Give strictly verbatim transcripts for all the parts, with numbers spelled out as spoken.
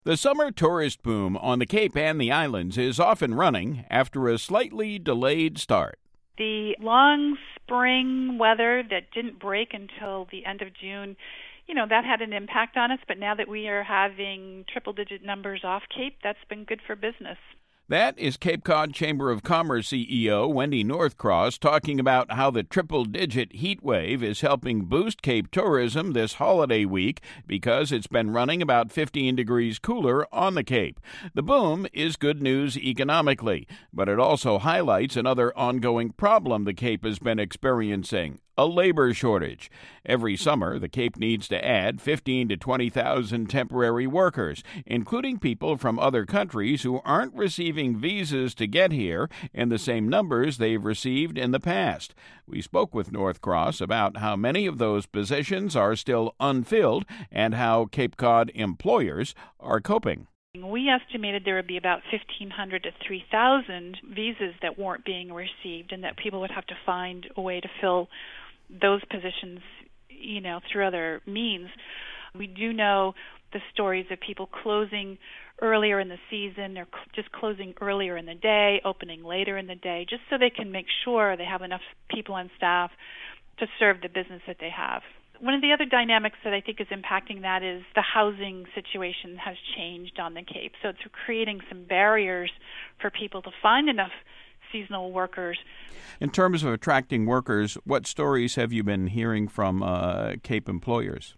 The summer tourist boom on the Cape and the islands is off and running after a slightly delayed start. The long spring weather that didn't break until the end of June, you know, that had an impact on us. But now that we are having triple-digit numbers off Cape, that's been good for business. That is Cape Cod Chamber of Commerce C E O Wendy Northcross talking about how the triple-digit heat wave is helping boost Cape tourism this holiday week because it's been running about fifteen degrees cooler on the Cape. The boom is good news economically, but it also highlights another ongoing problem the Cape has been experiencing. A labor shortage. Every summer, the Cape needs to add fifteen to twenty thousand temporary workers, including people from other countries who aren't receiving visas to get here in the same numbers they've received in the past. We spoke with Northcross about how many of those positions are still unfilled and how Cape Cod employers are coping. We estimated there would be about fifteen hundred to three thousand visas that weren't being received and that people would have to find a way to fill those positions, you know, through other means. We do know the stories of people closing earlier in the season or cl- just closing earlier in the day, opening later in the day, just so they can make sure they have enough people on staff to serve the business that they have. One of the other dynamics that I think is impacting that is the housing situation has changed on the Cape. So it's creating some barriers for people to find enough seasonal workers. In terms of attracting workers, what stories have you been hearing from uh, Cape employers?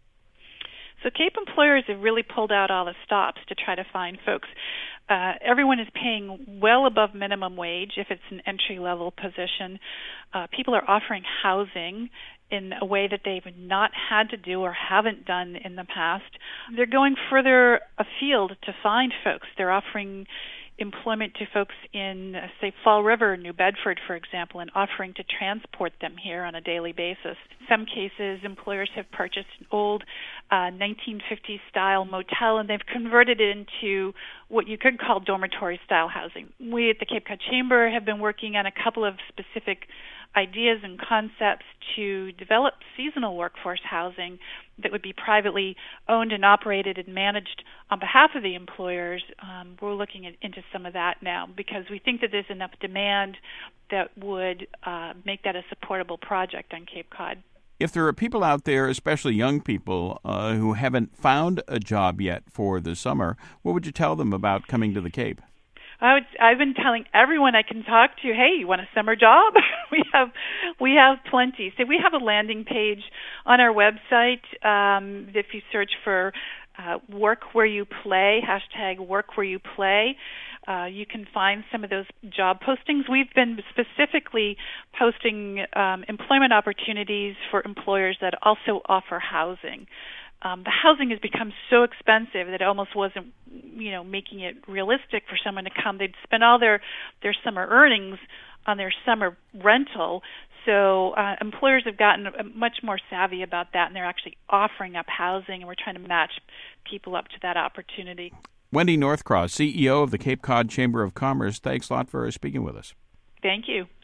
So Cape employers have really pulled out all the stops to try to find folks. Uh, everyone is paying well above minimum wage if it's an entry-level position. Uh, people are offering housing in a way that they've not had to do or haven't done in the past. They're going further afield to find folks. They're offering employment to folks in, uh, say, Fall River, New Bedford, for example, and offering to transport them here on a daily basis. In some cases, employers have purchased an old uh, nineteen fifties-style motel, and they've converted it into what you could call dormitory-style housing. We at the Cape Cod Chamber have been working on a couple of specific ideas and concepts to develop seasonal workforce housing that would be privately owned and operated and managed on behalf of the employers. Um, we're looking at, into some of that now because we think that there's enough demand that would uh, make that a supportable project on Cape Cod. If there are people out there, especially young people, uh, who haven't found a job yet for the summer, what would you tell them about coming to the Cape? I would, I've been telling everyone I can talk to, hey, you want a summer job? we have we have plenty. So we have a landing page on our website. Um, if you search for uh, work where you play, hashtag work where you play, uh, you can find some of those job postings. We've been specifically posting um, employment opportunities for employers that also offer housing. Um, the housing has become so expensive that it almost wasn't, you know, making it realistic for someone to come. They'd spend all their, their summer earnings on their summer rental. So uh, employers have gotten much more savvy about that, and they're actually offering up housing, and we're trying to match people up to that opportunity. Wendy Northcross, C E O of the Cape Cod Chamber of Commerce, thanks a lot for speaking with us. Thank you.